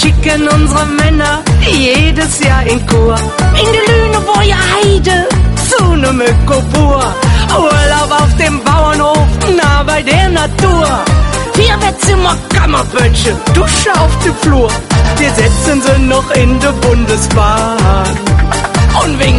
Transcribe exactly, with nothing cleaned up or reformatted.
schicken unsere Männer jedes Jahr in Kur. In die Lüneburger Heide zu nem Ökopur. Urlaub auf dem Bauernhof, nah bei der Natur. Vier Bettzimmer, Kammerpötchen, Dusche auf dem Flur. Wir setzen sie noch in die Bundesbahn. Und wegen